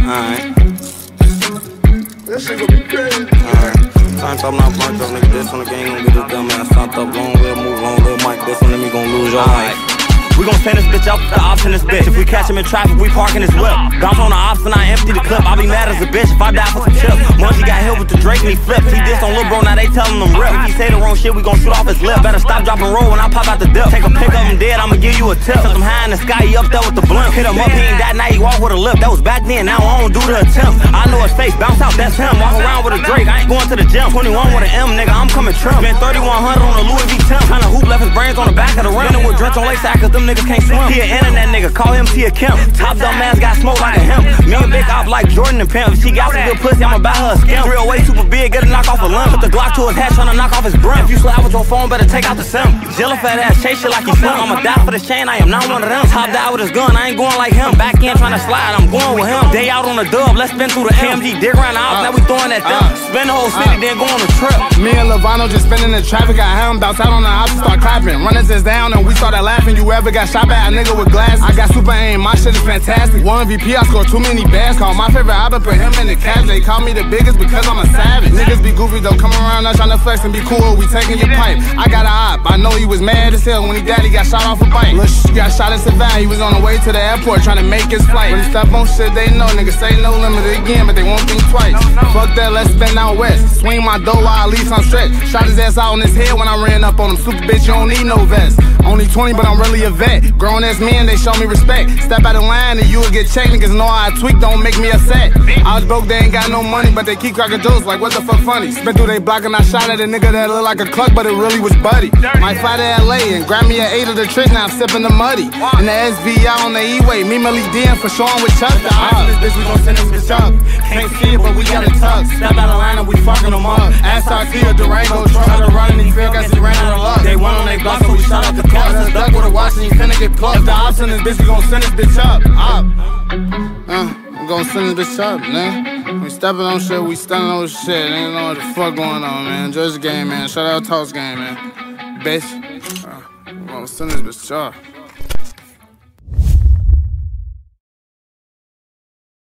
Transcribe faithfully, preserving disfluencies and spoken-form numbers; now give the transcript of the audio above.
Alright. That shit gon' be crazy. Alright. Time talking off my up, nigga. This on the game gon' get this dumb ass stopped up. Long little move, long little mic. This one, then we gon' lose your life. We gon' send this bitch up, the ops in this bitch. If we catch him in traffic, we park in his whip. Bounce on the ops and I empty the clip. I be mad as a bitch if I die for some chips. Munchie got hit with the Drake and he flipped. He dissed on Lil Bro, now they tellin' him rip. If he say the wrong shit, we gon' shoot off his lip. Better stop, drop, and roll when I pop out the dip. Take a pic of him dead, I'ma give you a tip. Took him high in the sky, he up there with the blimp. Hit him up, he ain't that, now he walk with a lip. That was back then, now I don't do the attempt. I know his face, bounce out, that's him. Walk around with a Drake, I ain't going to the gym. twenty-one with an M, nigga, I'm coming trim. Spent thirty-one hundred on a Louis V Tim. Tryna hoop, left his brains on the back of the rim. Then with drench on Lakeside, cause them niggas can't swim. He an internet nigga, call him Tia Kim. Top dumb ass got smoke like a hemp. Me and Big Op like Jordan and Pimp. If she got some good pussy, I'ma buy her a skim. three oh eight super big, get a knock off a limb. Put the Glock to his head, tryna knock off his brim. If you slap with your phone, better take out the sim. Jilla fat ass, chase shit like he slim. I'ma die for this chain, I am not one of them. Top die with his gun, I ain't going like him. Back in tryna slide, I'm going with him. Day out on the dub, let's spin through the M G. Dig around the house, now we throwing that them. Spin the whole city, then go on a trip. Me and Levano just spinning the traffic. I had him bounce out on the ops and start clapping. Runners is down and we started laughing. You ever got shot by a nigga with glass? I got super aim, my shit is fantastic. One M V P, I scored too many bags. Call my favorite album, put him in the cash. They call me the biggest because I'm a savage. Niggas be goofy though, come around us trying to flex and be cool. We taking your pipe. I got a op, I know he was mad as hell when he daddy got shot off a bike. Lil' sh got shot in Savannah, he was on the way to the airport trying to make his flight. When he step on shit, they know niggas say no limit again, but they won't think twice. Fuck that, let's spin out west. Swing my dough while I leave some stretch. Shot his ass out on his head when I ran up on him. Super bitch, you don't need no vest. Only twenty, but I'm really a vet. Grown ass men, they show me respect. Step out of line and you will get checked. Niggas know how I tweak, don't make me upset. I was broke, they ain't got no money, but they keep cracking jokes like what the fuck funny. Spin through they block and I shot at a nigga that look like a cluck, but it really was Buddy. Might fly to L A and grab me an eight of the trick, now I'm sipping the muddy. And the S V I on the E-way, me Millie D and for showing with Chuck. The odds this bitch, we gon' send this bitch up. Can't see it, but we got it tucked. Step out of line and we fucking them up. S R T or Durango, try to run and he feel got he ran out of luck. They won on they block, so we shot up the clock. That's a duck with a watch and he finna get plucked. If the ops in this bitch, we gon' send this bitch up. Up. Uh, we gon' send this bitch up, man. We stepping on shit, we stunning on shit. Ain't know what the fuck going on, man. Judge the game, man. Shout out Toss Game, man. Bitch. Uh, we gon' send this bitch up.